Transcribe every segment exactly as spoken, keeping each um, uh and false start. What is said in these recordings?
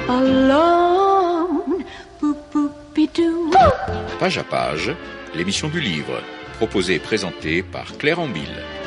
alone. Boop-boop-be-doo. Page à page, l'émission du livre, proposée et présentée par Claire Ambille.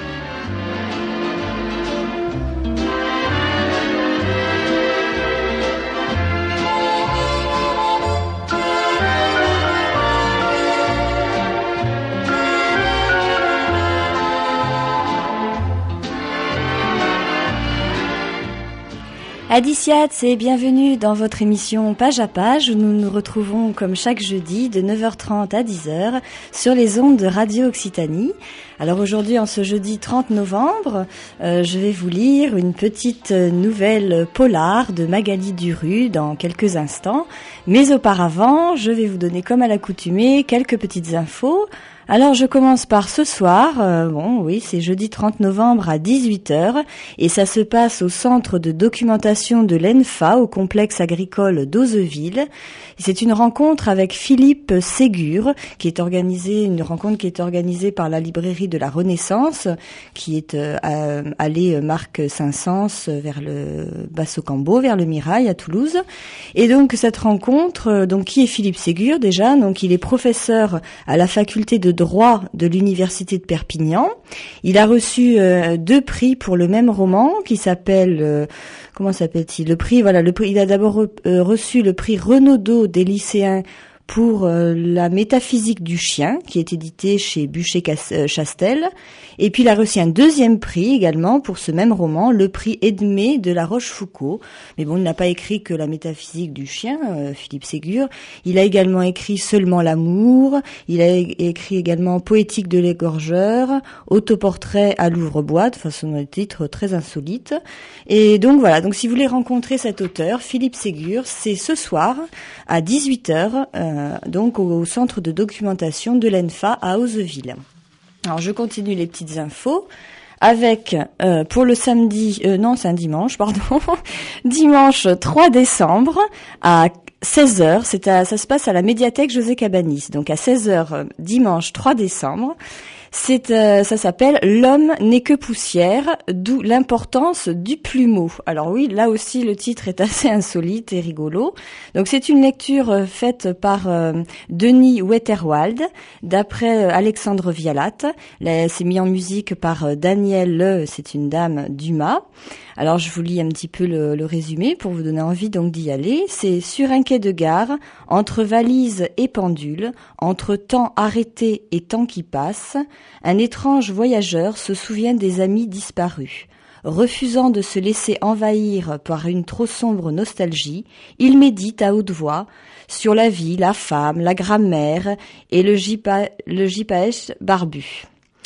Adiciats et bienvenue dans votre émission Page à Page où nous nous retrouvons comme chaque jeudi de neuf heures trente à dix heures sur les ondes de Radio Occitanie. Alors aujourd'hui, en ce jeudi trente novembre, euh, je vais vous lire une petite nouvelle polar de Magali Duru dans quelques instants. Mais auparavant, je vais vous donner comme à l'accoutumée quelques petites infos. Alors je commence par ce soir, euh, bon oui c'est jeudi trente novembre à dix-huit heures et ça se passe au centre de documentation de l'E N F A au complexe agricole d'Ozeville. C'est une rencontre avec Philippe Ségur qui est organisée, une rencontre qui est organisée par la librairie de la Renaissance qui est euh, à, allée Marc Saint-Saëns vers le Basso-Cambo, vers le Mirail à Toulouse. Et donc cette rencontre, euh, donc qui est Philippe Ségur déjà? Donc il est professeur à la faculté de droit de l'université de Perpignan. Il a reçu euh, deux prix pour le même roman qui s'appelle euh, comment s'appelle-t-il? Le prix voilà, le prix il a d'abord re, euh, reçu le prix Renaudot des lycéens pour euh, la métaphysique du chien, qui est édité chez Bûcher-Chastel. Et puis il a reçu un deuxième prix également pour ce même roman, le prix Edmé de la Rochefoucauld. Mais bon, il n'a pas écrit que la métaphysique du chien, euh, Philippe Ségur. Il a également écrit Seulement l'amour. Il a é- écrit également Poétique de l'égorgeur, Autoportrait à l'ouvre-boîte, enfin ce sont des titres très insolites. Et donc voilà, donc si vous voulez rencontrer cet auteur, Philippe Ségur, c'est ce soir à dix-huit heures, euh, donc au, au centre de documentation de l'E N F A à Ozeville. Alors je continue les petites infos avec euh, pour le samedi, euh, non c'est un dimanche, pardon, dimanche trois décembre à seize heures, c'est à, ça se passe à la médiathèque José Cabanis, donc à seize heures dimanche trois décembre. C'est, euh, ça s'appelle L'homme n'est que poussière, d'où l'importance du plumeau. Alors oui, là aussi le titre est assez insolite et rigolo. Donc c'est une lecture euh, faite par euh, Denis Wetterwald, d'après euh, Alexandre Vialat. Là, c'est mis en musique par euh, Danielle Le, c'est une dame Dumas. Alors je vous lis un petit peu le, le résumé pour vous donner envie donc d'y aller. C'est sur un quai de gare, entre valises et pendules, entre temps arrêté et temps qui passe, un étrange voyageur se souvient des amis disparus. Refusant de se laisser envahir par une trop sombre nostalgie, il médite à haute voix sur la vie, la femme, la grammaire et le, jipa, le jipaèche barbu.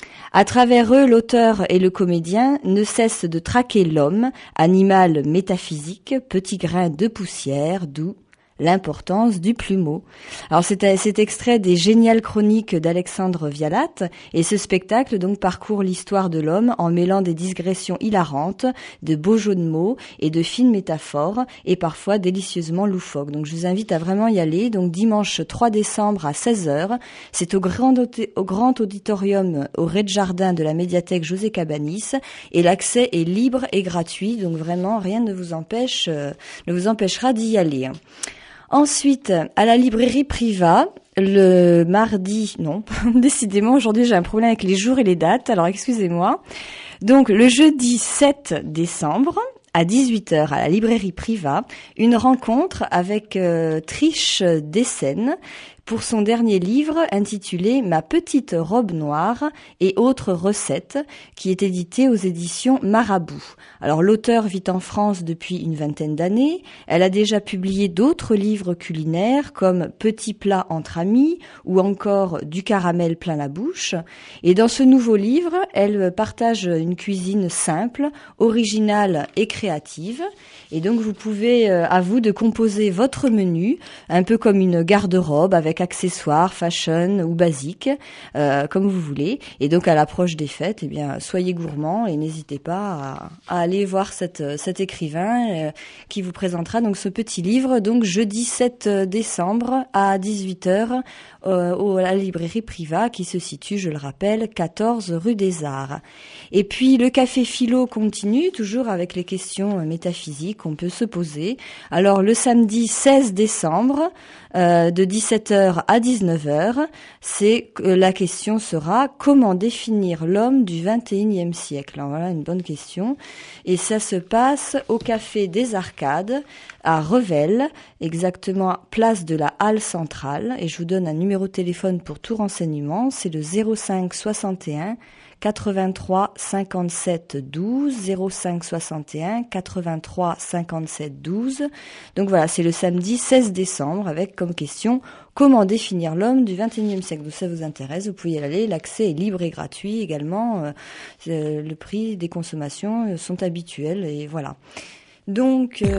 À travers eux, l'auteur et le comédien ne cessent de traquer l'homme, animal métaphysique, petit grain de poussière, d'où l'importance du plumeau. Alors c'est cet extrait des géniales chroniques d'Alexandre Vialat et ce spectacle donc parcourt l'histoire de l'homme en mêlant des digressions hilarantes, de beaux jeux de mots et de fines métaphores et parfois délicieusement loufoques. Donc je vous invite à vraiment y aller. Donc dimanche trois décembre à seize heures, c'est au grand, au grand auditorium au rez-de-jardin de la médiathèque José Cabanis et l'accès est libre et gratuit. Donc vraiment rien ne vous empêche, euh, ne vous empêchera d'y aller. Ensuite, à la librairie Priva, le mardi, non, décidément, aujourd'hui j'ai un problème avec les jours et les dates, alors excusez-moi. Donc, le jeudi sept décembre, à dix-huit heures, à la librairie Priva, une rencontre avec euh, Trish Dessène pour son dernier livre intitulé « Ma petite robe noire et autres recettes » qui est édité aux éditions Marabout. Alors l'auteur vit en France depuis une vingtaine d'années. Elle a déjà publié d'autres livres culinaires comme « Petits plats entre amis » ou encore « Du caramel plein la bouche ». Et dans ce nouveau livre, elle partage une cuisine simple, originale et créative. Et donc vous pouvez, euh, à vous de composer votre menu, un peu comme une garde-robe avec avec accessoires, fashion ou basique, euh, comme vous voulez. Et donc à l'approche des fêtes, eh bien soyez gourmands et n'hésitez pas à, à aller voir cette, cet écrivain euh, qui vous présentera donc ce petit livre. Donc jeudi sept décembre à dix-huit heures euh, à la librairie Priva qui se situe, je le rappelle, quatorze rue des Arts. Et puis le café philo continue toujours avec les questions métaphysiques qu'on peut se poser. Alors le samedi seize décembre euh, de dix-sept heures à dix-neuf heures, c'est euh, la question sera comment définir l'homme du vingt et unième siècle. Alors voilà une bonne question. Et ça se passe au café des Arcades à Revel, exactement place de la Halle Centrale. Et je vous donne un numéro de téléphone pour tout renseignement, c'est le zéro cinq soixante et un quatre-vingt-trois cinquante-sept douze, zéro cinq soixante et un quatre-vingt-trois cinquante-sept douze. Donc voilà, c'est le samedi seize décembre avec comme question comment définir l'homme du vingt et unième siècle. Donc ça vous intéresse, vous pouvez y aller. L'accès est libre et gratuit également. Euh, le prix des consommations sont habituels et voilà. Donc euh...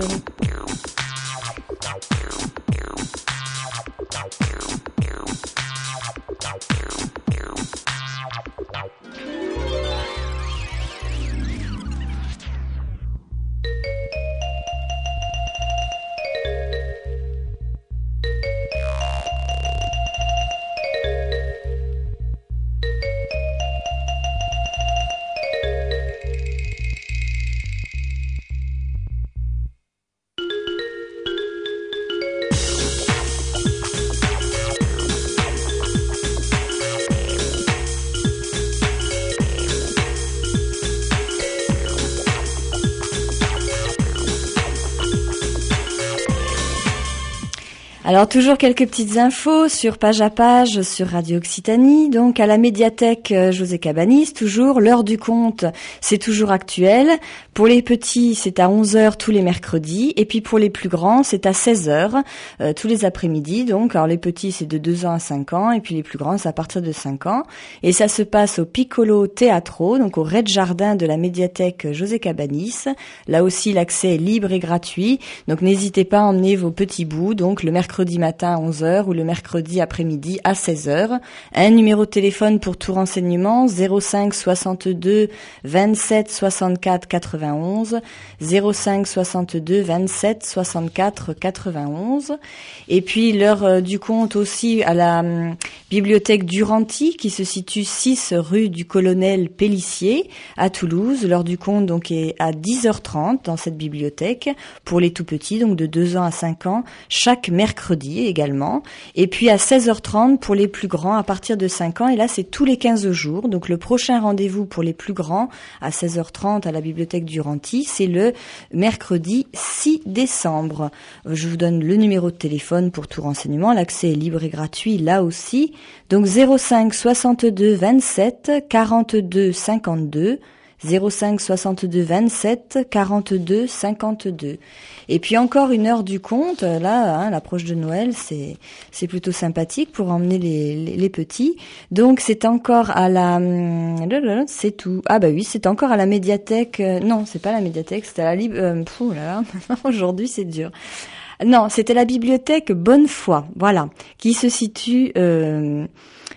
Alors toujours quelques petites infos sur Page à Page sur Radio Occitanie. Donc à la médiathèque José Cabanis, toujours l'heure du conte, c'est toujours actuel. Pour les petits, c'est à onze heures tous les mercredis et puis pour les plus grands, c'est à seize heures euh, tous les après-midi. Donc alors les petits, c'est de deux ans à cinq ans et puis les plus grands, c'est à partir de cinq ans et ça se passe au Piccolo Teatro, donc au rez-de-jardin de la médiathèque José Cabanis. Là aussi, l'accès est libre et gratuit. Donc n'hésitez pas à emmener vos petits bouts. Donc le mercredi mercredi matin à onze heures ou le mercredi après-midi à seize heures. Un numéro de téléphone pour tout renseignement, zéro cinq soixante-deux vingt-sept soixante-quatre quatre-vingt-onze, zéro cinq soixante-deux vingt-sept soixante-quatre quatre-vingt-onze. Et puis l'heure euh, du conte aussi à la hum, bibliothèque Duranty qui se situe six rue du Colonel Pélissier à Toulouse. L'heure du conte donc est à dix heures trente dans cette bibliothèque pour les tout petits, donc de deux ans à cinq ans, chaque mercredi également. Et puis à seize heures trente pour les plus grands à partir de cinq ans. Et là, c'est tous les quinze jours. Donc le prochain rendez-vous pour les plus grands à seize heures trente à la bibliothèque Duranty, c'est le mercredi six décembre. Je vous donne le numéro de téléphone pour tout renseignement. L'accès est libre et gratuit là aussi. Donc zéro cinq soixante-deux vingt-sept quarante-deux cinquante-deux. zéro cinq soixante-deux vingt-sept quarante-deux cinquante-deux. Et puis encore une heure du conte, là, hein, l'approche de Noël, c'est c'est plutôt sympathique pour emmener les, les, les petits. Donc c'est encore à la, c'est tout. Ah bah oui, c'est encore à la médiathèque. Euh, non, c'est pas la médiathèque, c'est à la libre. Euh, pfff, là, là. Aujourd'hui c'est dur. Non, c'était la bibliothèque Bonnefoy, voilà, qui se situe. Euh,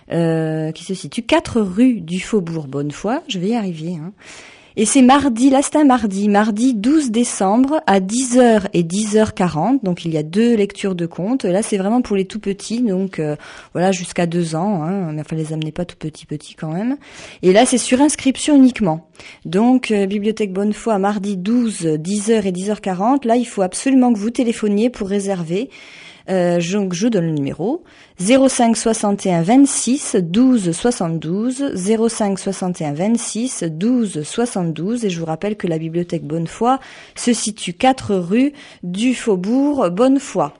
Euh, qui se situe quatre rue du Faubourg Bonnefoy. Je vais y arriver. Hein. Et c'est mardi, là c'est un mardi, mardi douze décembre à dix heures et dix heures quarante. Donc il y a deux lectures de contes. Là c'est vraiment pour les tout petits, donc euh, voilà jusqu'à deux ans. Hein, mais enfin les amenez pas tout petits petits quand même. Et là c'est sur inscription uniquement. Donc euh, bibliothèque Bonnefoy mardi douze, dix heures et dix heures quarante. Là il faut absolument que vous téléphoniez pour réserver. Euh, je, je donne le numéro zéro cinq soixante et un vingt-six douze soixante-douze, zéro cinq soixante et un vingt-six douze soixante-douze, et je vous rappelle que la bibliothèque Bonnefoy se situe quatre rue du Faubourg Bonnefoy.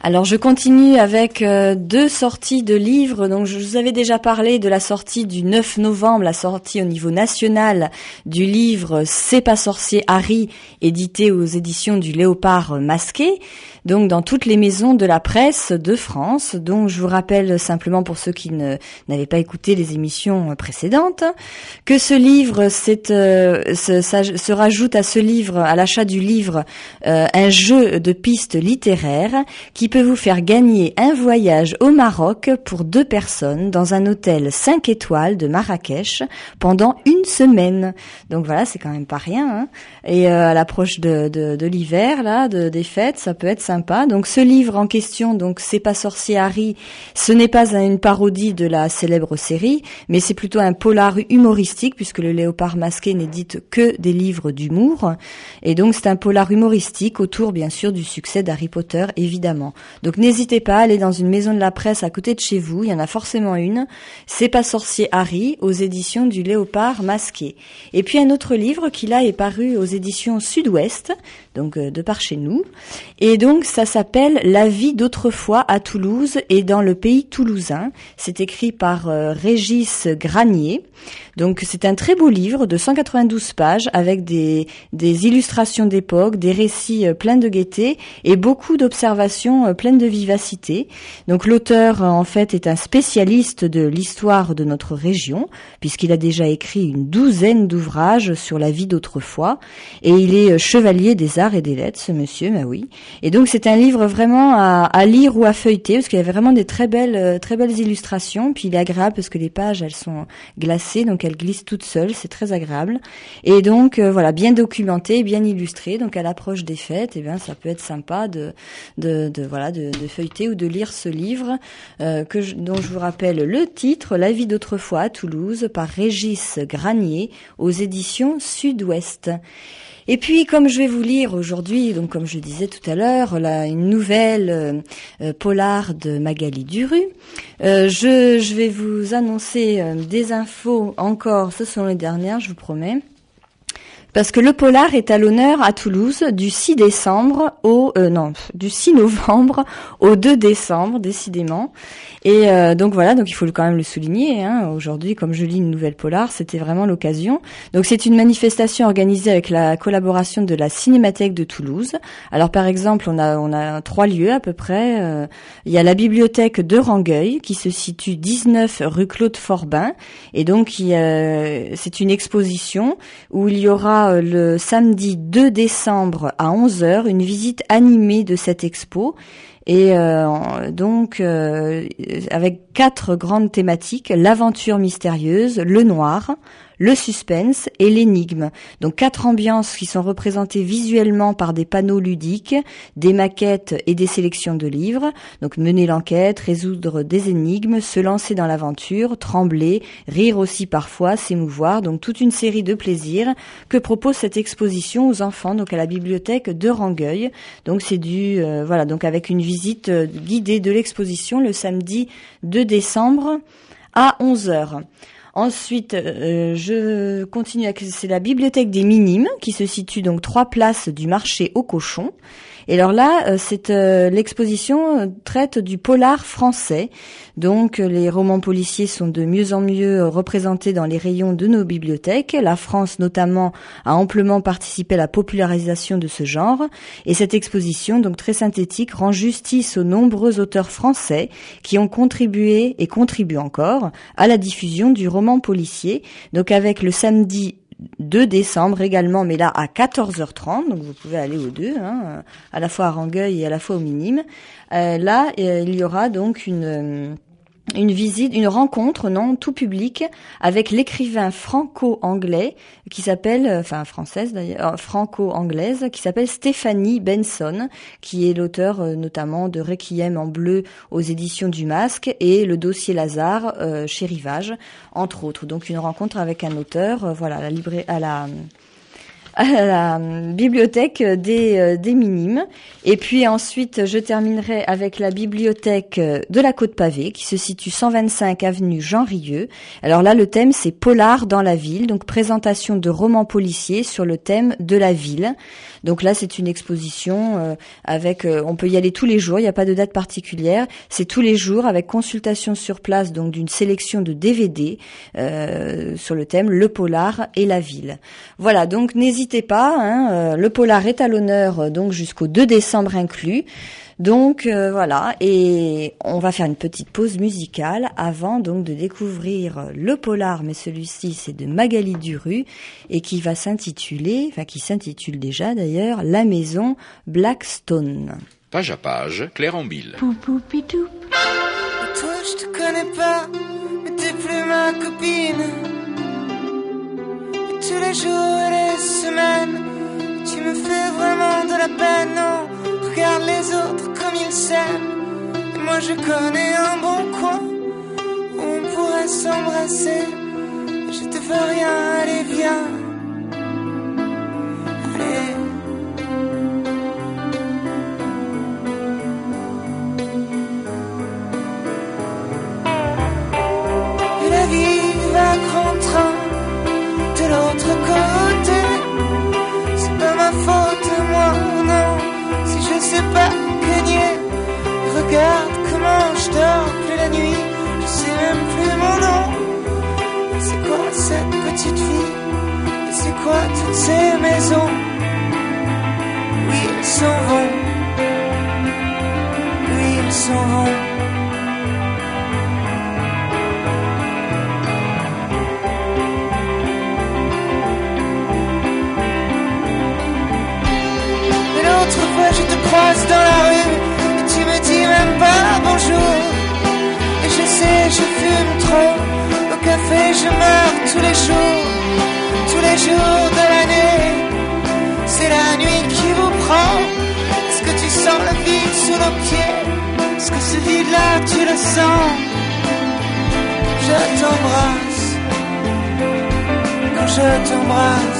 Alors je continue avec euh, deux sorties de livres. Donc je vous avais déjà parlé de la sortie du neuf novembre, la sortie au niveau national du livre C'est pas sorcier Harry, édité aux éditions du Léopard Masqué. Donc dans toutes les maisons de la presse de France. Donc je vous rappelle simplement pour ceux qui ne n'avaient pas écouté les émissions précédentes que ce livre, c'est euh, se, ça, se rajoute à ce livre, à l'achat du livre, euh, un jeu de pistes littéraires qui peut vous faire gagner un voyage au Maroc pour deux personnes dans un hôtel cinq étoiles de Marrakech pendant une semaine. Donc voilà, c'est quand même pas rien. Hein. Et euh, à l'approche de, de, de l'hiver, là, de, des fêtes, ça peut être sympa. Donc ce livre en question, donc C'est pas sorcier Harry, ce n'est pas une parodie de la célèbre série, mais c'est plutôt un polar humoristique puisque le Léopard Masqué n'édite que des livres d'humour. Et donc c'est un polar humoristique autour bien sûr du succès d'Harry Potter évidemment. Donc n'hésitez pas à aller dans une maison de la presse à côté de chez vous, il y en a forcément une. C'est pas sorcier Harry aux éditions du Léopard Masqué. Et puis un autre livre qui là est paru aux éditions Sud-Ouest, donc euh, de par chez nous. Et donc ça s'appelle La vie d'autrefois à Toulouse et dans le pays toulousain. C'est écrit par euh, Régis Granier. Donc c'est un très beau livre de cent quatre-vingt-douze pages avec des, des illustrations d'époque, des récits euh, pleins de gaieté et beaucoup d'observations euh, pleines de vivacité. Donc l'auteur euh, en fait est un spécialiste de l'histoire de notre région puisqu'il a déjà écrit une douzaine d'ouvrages sur la vie d'autrefois et il est euh, chevalier des arts et des lettres, ce monsieur, bah oui. Et donc c'est un livre vraiment à, à lire ou à feuilleter parce qu'il y a vraiment des très belles, euh, très belles illustrations. Puis il est agréable parce que les pages elles sont glacées, donc elles glissent toutes seules, c'est très agréable. Et donc euh, voilà, bien documenté, bien illustré. Donc à l'approche des fêtes, eh bien ça peut être sympa de, de, de voilà, de, de feuilleter ou de lire ce livre euh, que je, dont je vous rappelle le titre, La vie d'autrefois à Toulouse, par Régis Granier, aux éditions Sud-Ouest. Et puis, comme je vais vous lire aujourd'hui, donc comme je disais tout à l'heure, là, une nouvelle euh, euh, polar de Magali Duru, euh, je, je vais vous annoncer euh, des infos encore, ce sont les dernières, je vous promets. Parce que le polar est à l'honneur à Toulouse du six décembre au euh, non du six novembre au deux décembre décidément. Et euh, donc voilà, donc il faut quand même le souligner. Hein, aujourd'hui, comme je lis une nouvelle polar, c'était vraiment l'occasion. Donc c'est une manifestation organisée avec la collaboration de la Cinémathèque de Toulouse. Alors par exemple, on a on a trois lieux à peu près. Euh, il y a la bibliothèque de Rangueil qui se situe dix-neuf rue Claude Forbin. Et donc il y a, c'est une exposition où il y aura le samedi deux décembre à onze heures une visite animée de cette expo et euh, donc euh, avec quatre grandes thématiques: l'aventure mystérieuse, le noir, le suspense et l'énigme. Donc quatre ambiances qui sont représentées visuellement par des panneaux ludiques, des maquettes et des sélections de livres. Donc mener l'enquête, résoudre des énigmes, se lancer dans l'aventure, trembler, rire aussi parfois, s'émouvoir. Donc toute une série de plaisirs que propose cette exposition aux enfants, donc à la bibliothèque de Rangueil. Donc c'est du euh, voilà, donc avec une visite euh, guidée de l'exposition le samedi deux décembre à onze heures. Ensuite, euh, je continue avec c'est la bibliothèque des Minimes qui se situe donc trois places du marché au cochon. Et alors là, euh, c'est euh, l'exposition traite du polar français. Donc les romans policiers sont de mieux en mieux représentés dans les rayons de nos bibliothèques. La France notamment a amplement participé à la popularisation de ce genre. Et cette exposition, donc très synthétique, rend justice aux nombreux auteurs français qui ont contribué et contribuent encore à la diffusion du roman policier. Donc avec le samedi deux décembre également, mais là à quatorze heures trente, donc vous pouvez aller aux deux, hein, à la fois à Rangueil et à la fois aux Minimes. Euh, là, euh, il y aura donc une... Euh, une visite, une rencontre, non, tout public, avec l'écrivain franco-anglais qui s'appelle, enfin française d'ailleurs, franco-anglaise, qui s'appelle Stéphanie Benson, qui est l'auteur euh, notamment de Requiem en bleu aux éditions du Masque et le dossier Lazare euh, chez Rivage, entre autres. Donc une rencontre avec un auteur, euh, voilà, à la librairie, à la à la bibliothèque des, des Minimes. Et puis ensuite, je terminerai avec la bibliothèque de la Côte-Pavée, qui se situe cent vingt-cinq avenue Jean Rieux. Alors là, le thème, c'est Polar dans la ville, donc présentation de romans policiers sur le thème de la ville. Donc là, c'est une exposition euh, avec, euh, on peut y aller tous les jours, il n'y a pas de date particulière. C'est tous les jours avec consultation sur place, donc d'une sélection de D V D euh, sur le thème le polar et la ville. Voilà, donc n'hésitez pas, hein, euh, le polar est à l'honneur euh, donc jusqu'au deux décembre inclus. Donc euh, voilà, et on va faire une petite pause musicale avant donc de découvrir le polar, mais celui-ci c'est de Magali Duru et qui va s'intituler, enfin qui s'intitule déjà d'ailleurs, La Maison Blackstone. Page à page, Claire Ambille. Pou pou pitou. Et toi je te connais pas, mais t'es plus ma copine. Et tous les jours et les semaines, tu me fais vraiment de la peine, non. Regarde les autres comme ils s'aiment. Et moi je connais un bon coin où on pourrait s'embrasser. Je te veux rien, allez viens. Allez. Et la vie va grand train de l'autre côté. C'est pas ma faute, moi, non. Je sais pas gagner. Regarde comment je dors plus la nuit. Je sais même plus mon nom. C'est quoi cette petite fille? Et c'est quoi toutes ces maisons? Oui, ils s'en vont. Oui, ils s'en vont. Autrefois je te croise dans la rue et tu me dis même pas bonjour. Et je sais, je fume trop. Au café je meurs tous les jours. Tous les jours de l'année. C'est la nuit qui vous prend. Est-ce que tu sens le vide sous nos pieds? Est-ce que ce vide là tu le sens? Je t'embrasse. Quand je t'embrasse.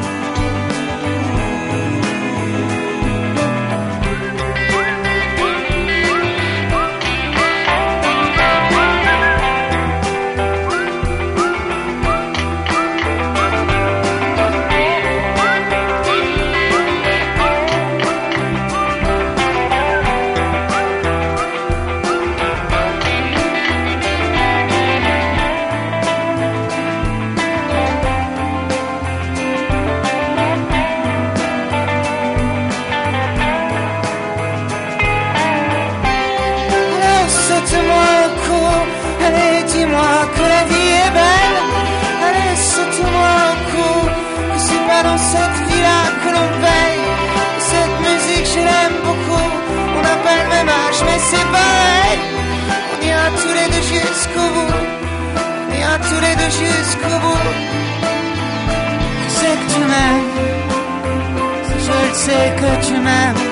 Dans cette vie-là que l'on veille. Cette musique je l'aime beaucoup. On n'a pas le même âge mais c'est pareil. On ira tous les deux jusqu'au bout. On ira tous les deux jusqu'au bout. Je sais que tu m'aimes. Je le sais que tu m'aimes.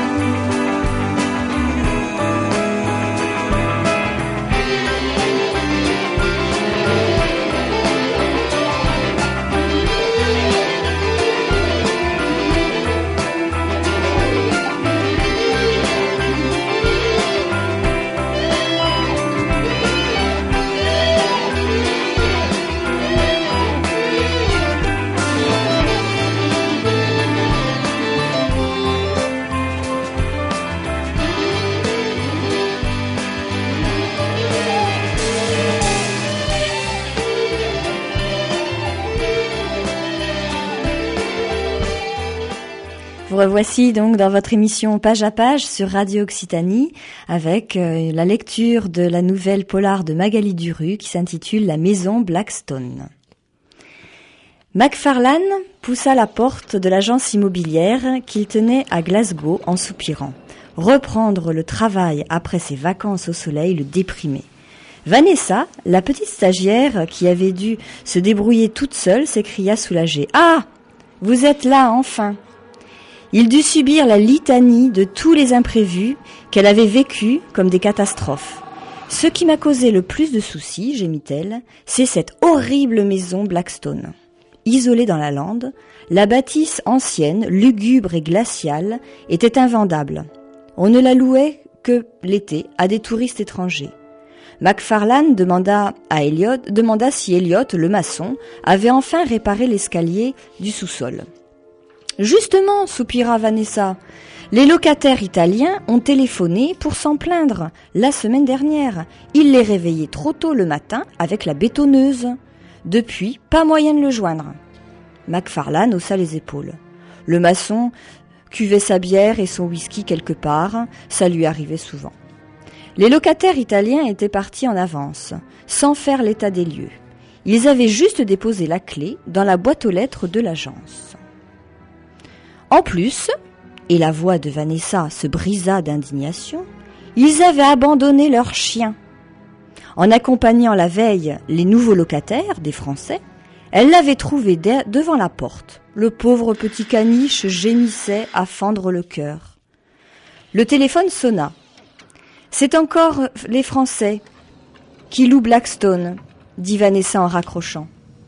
Vous revoici donc dans votre émission Page à Page sur Radio Occitanie avec euh, la lecture de la nouvelle polar de Magali Duru qui s'intitule La Maison Blackstone. Macfarlane poussa la porte de l'agence immobilière qu'il tenait à Glasgow en soupirant. Reprendre le travail après ses vacances au soleil le déprimait. Vanessa, la petite stagiaire qui avait dû se débrouiller toute seule, s'écria soulagée. « Ah, vous êtes là enfin !» Il dut subir la litanie de tous les imprévus qu'elle avait vécus comme des catastrophes. « Ce qui m'a causé le plus de soucis, gémit-elle, c'est cette horrible maison Blackstone. » isolée dans la lande, la bâtisse ancienne, lugubre et glaciale, était invendable. On ne la louait que l'été à des touristes étrangers. Macfarlane demanda à Elliot, demanda si Elliot, le maçon, avait enfin réparé l'escalier du sous-sol. « Justement, soupira Vanessa, les locataires italiens ont téléphoné pour s'en plaindre la semaine dernière. Ils les réveillaient trop tôt le matin avec la bétonneuse. Depuis, pas moyen de le joindre. » Macfarlane haussa les épaules. Le maçon cuvait sa bière et son whisky quelque part, ça lui arrivait souvent. Les locataires italiens étaient partis en avance, sans faire l'état des lieux. Ils avaient juste déposé la clé dans la boîte aux lettres de l'agence. En plus, et la voix de Vanessa se brisa d'indignation, ils avaient abandonné leurs chiens. En accompagnant la veille les nouveaux locataires, des Français, elle l'avait trouvé de- devant la porte. Le pauvre petit caniche gémissait à fendre le cœur. Le téléphone sonna. « C'est encore les Français qui louent Blackstone », dit Vanessa en raccrochant.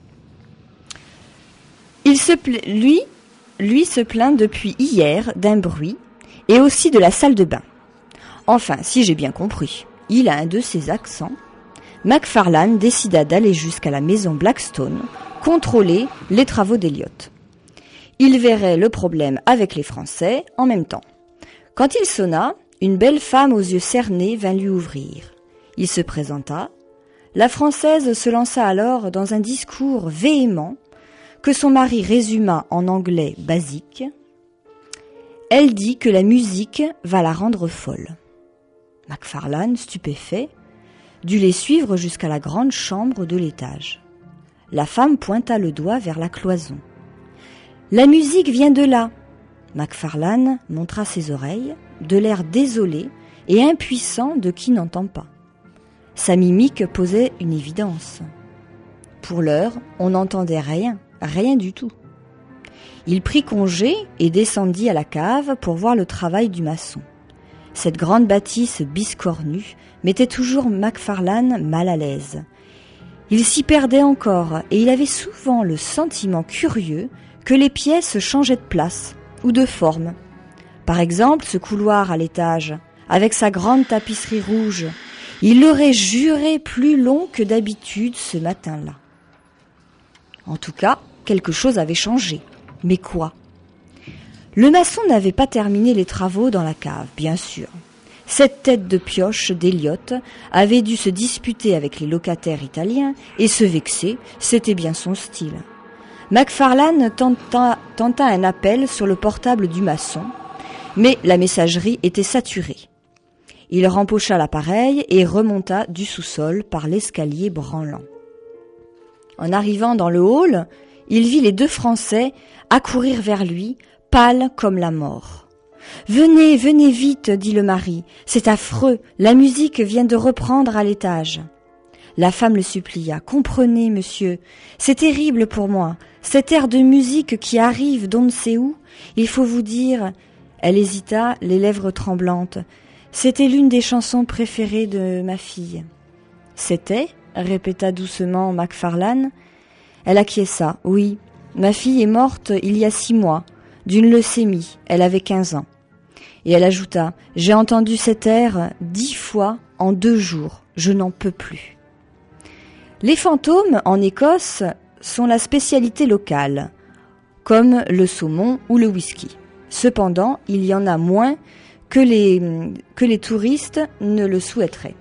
Il se pla- lui, lui se plaint depuis hier d'un bruit et aussi de la salle de bain. Enfin, si j'ai bien compris, il a un de ses accents. Macfarlane décida d'aller jusqu'à la maison Blackstone, contrôler les travaux d'Elliot. Il verrait le problème avec les Français en même temps. Quand il sonna, une belle femme aux yeux cernés vint lui ouvrir. Il se présenta. La Française se lança alors dans un discours véhément que son mari résuma en anglais basique. Elle dit que la musique va la rendre folle. Macfarlane, stupéfait, dut les suivre jusqu'à la grande chambre de l'étage. La femme pointa le doigt vers la cloison. « La musique vient de là !» Macfarlane montra ses oreilles, de l'air désolé et impuissant de qui n'entend pas. Sa mimique posait une évidence. Pour l'heure, on n'entendait rien, rien du tout. Il prit congé et descendit à la cave pour voir le travail du maçon. Cette grande bâtisse biscornue mettait toujours Macfarlane mal à l'aise. Il s'y perdait encore et il avait souvent le sentiment curieux que les pièces changeaient de place ou de forme. Par exemple, ce couloir à l'étage, avec sa grande tapisserie rouge, il l'aurait juré plus long que d'habitude ce matin-là. En tout cas, quelque chose avait changé. Mais quoi ? Le maçon n'avait pas terminé les travaux dans la cave, bien sûr. Cette tête de pioche d'Elliot avait dû se disputer avec les locataires italiens et se vexer, c'était bien son style. Macfarlane tenta, tenta un appel sur le portable du maçon, mais la messagerie était saturée. Il rempocha l'appareil et remonta du sous-sol par l'escalier branlant. En arrivant dans le hall, il vit les deux Français accourir vers lui, pâles comme la mort. « Venez, venez vite, dit le mari, c'est affreux, la musique vient de reprendre à l'étage. » La femme le supplia. « Comprenez, monsieur, c'est terrible pour moi, cet air de musique qui arrive d'on ne sait où, il faut vous dire... » Elle hésita, les lèvres tremblantes. « C'était l'une des chansons préférées de ma fille. »« C'était ?» répéta doucement Macfarlane. Elle acquiesça. « Oui, ma fille est morte il y a six mois, d'une leucémie, elle avait quinze ans. » Et elle ajouta, « J'ai entendu cet air dix fois en deux jours, je n'en peux plus. » Les fantômes, en Écosse, sont la spécialité locale, comme le saumon ou le whisky. Cependant, il y en a moins que les, que les touristes ne le souhaiteraient.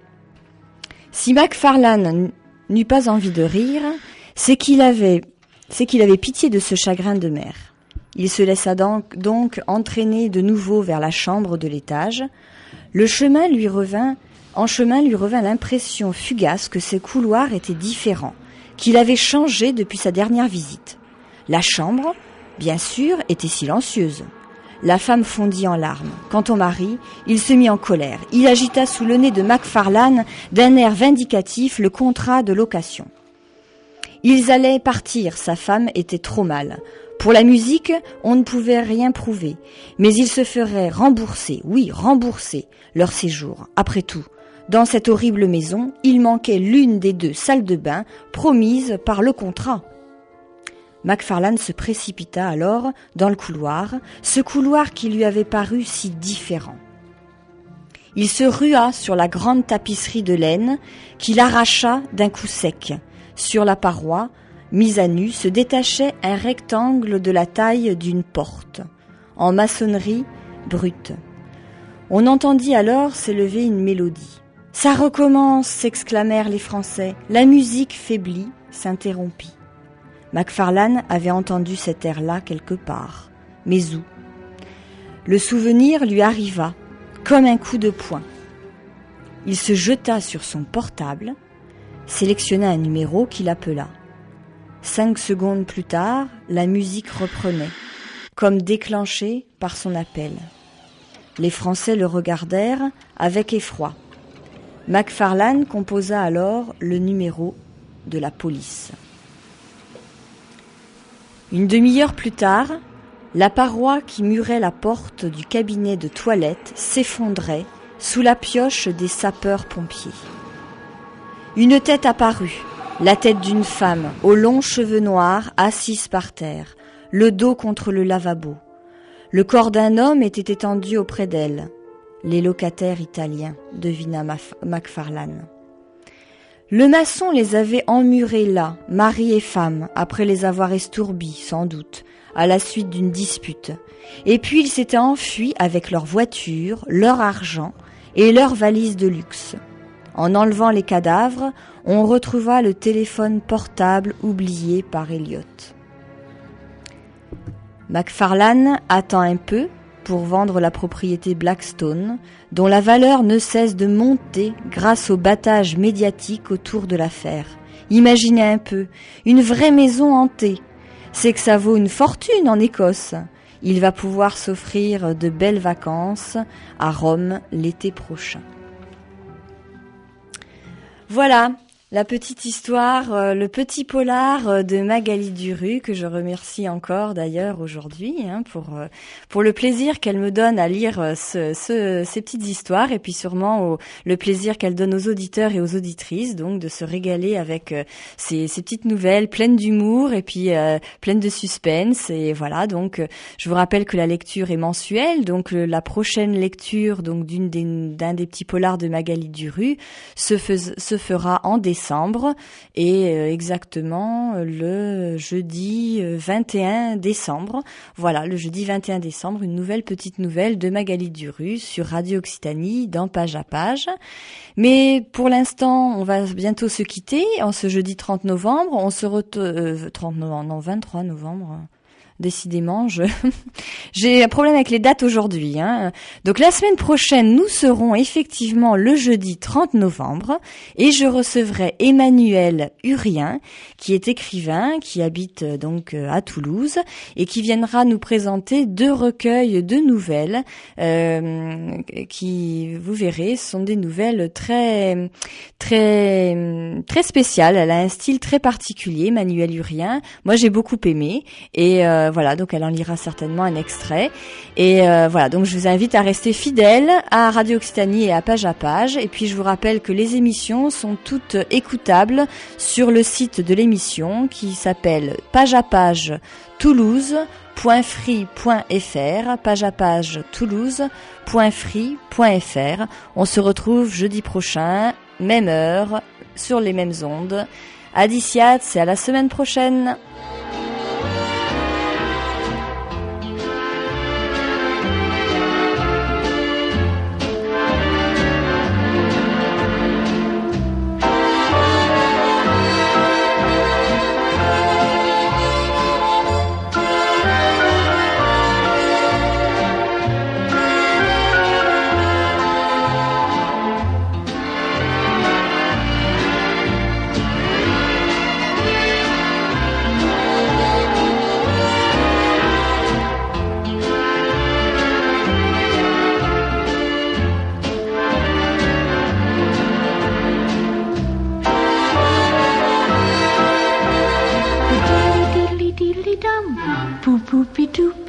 Si Macfarlane n'eut pas envie de rire, c'est qu'il avait, c'est qu'il avait pitié de ce chagrin de mère. Il se laissa donc, donc entraîner de nouveau vers la chambre de l'étage. Le chemin lui revint, en chemin lui revint l'impression fugace que ces couloirs étaient différents, qu'il avait changé depuis sa dernière visite. La chambre, bien sûr, était silencieuse. La femme fondit en larmes. Quant au mari, il se mit en colère. Il agita sous le nez de Macfarlane d'un air vindicatif le contrat de location. Ils allaient partir, sa femme était trop mal. Pour la musique, on ne pouvait rien prouver, mais ils se feraient rembourser, oui, rembourser leur séjour. Après tout, dans cette horrible maison, il manquait l'une des deux salles de bain promises par le contrat. Macfarlane se précipita alors dans le couloir, ce couloir qui lui avait paru si différent. Il se rua sur la grande tapisserie de laine qu'il arracha d'un coup sec. Sur la paroi, mise à nu, se détachait un rectangle de la taille d'une porte, en maçonnerie brute. On entendit alors s'élever une mélodie. « Ça recommence !» s'exclamèrent les Français. La musique faiblit, s'interrompit. Macfarlane avait entendu cet air-là quelque part. Mais où ? Le souvenir lui arriva, comme un coup de poing. Il se jeta sur son portable, sélectionna un numéro qu'il appela. Cinq secondes plus tard, la musique reprenait, comme déclenchée par son appel. Les Français le regardèrent avec effroi. Macfarlane composa alors le numéro de la police. Une demi-heure plus tard, la paroi qui murait la porte du cabinet de toilette s'effondrait sous la pioche des sapeurs-pompiers. Une tête apparut, la tête d'une femme aux longs cheveux noirs assise par terre, le dos contre le lavabo. Le corps d'un homme était étendu auprès d'elle. Les locataires italiens, devina Macfarlane. Le maçon les avait emmurés là, mari et femme, après les avoir estourbis, sans doute, à la suite d'une dispute. Et puis ils s'étaient enfuis avec leur voiture, leur argent et leurs valises de luxe. En enlevant les cadavres, on retrouva le téléphone portable oublié par Elliot. Macfarlane attend un peu pour vendre la propriété Blackstone, dont la valeur ne cesse de monter grâce au battage médiatique autour de l'affaire. Imaginez un peu, une vraie maison hantée. C'est que ça vaut une fortune en Écosse. Il va pouvoir s'offrir de belles vacances à Rome l'été prochain. Voilà, la petite histoire, euh, le petit polar de Magali Duru, que je remercie encore d'ailleurs aujourd'hui hein, pour euh, pour le plaisir qu'elle me donne à lire ce, ce, ces petites histoires et puis sûrement au, le plaisir qu'elle donne aux auditeurs et aux auditrices, donc de se régaler avec euh, ces, ces petites nouvelles pleines d'humour et puis euh, pleines de suspense. Et voilà, donc euh, je vous rappelle que la lecture est mensuelle, donc euh, la prochaine lecture donc d'une des, d'un des petits polars de Magali Duru se, fais, se fera en décembre. Décembre et exactement le jeudi vingt et un décembre. Voilà, le jeudi vingt et un décembre, une nouvelle petite nouvelle de Magali Duru sur Radio Occitanie dans Page à Page. Mais pour l'instant, on va bientôt se quitter en ce jeudi trente novembre. On se retrouve euh, trente novembre, non vingt-trois novembre. Décidément, je j'ai un problème avec les dates aujourd'hui. Hein. Donc la semaine prochaine, nous serons effectivement le jeudi trente novembre et je recevrai Emmanuel Urien, qui est écrivain, qui habite donc à Toulouse et qui viendra nous présenter deux recueils de nouvelles euh, qui, vous verrez, sont des nouvelles très très très spéciales. Elle a un style très particulier, Emmanuel Urien. Moi, j'ai beaucoup aimé et euh, voilà, donc elle en lira certainement un extrait. Et euh, voilà, donc je vous invite à rester fidèles à Radio Occitanie et à Page à Page. Et puis je vous rappelle que les émissions sont toutes écoutables sur le site de l'émission qui s'appelle Page à Page Toulouse point free point f r, page à page toulouse point free point f r. On se retrouve jeudi prochain, même heure, sur les mêmes ondes. Adiciat, c'est à la semaine prochaine. Boop boopy doo.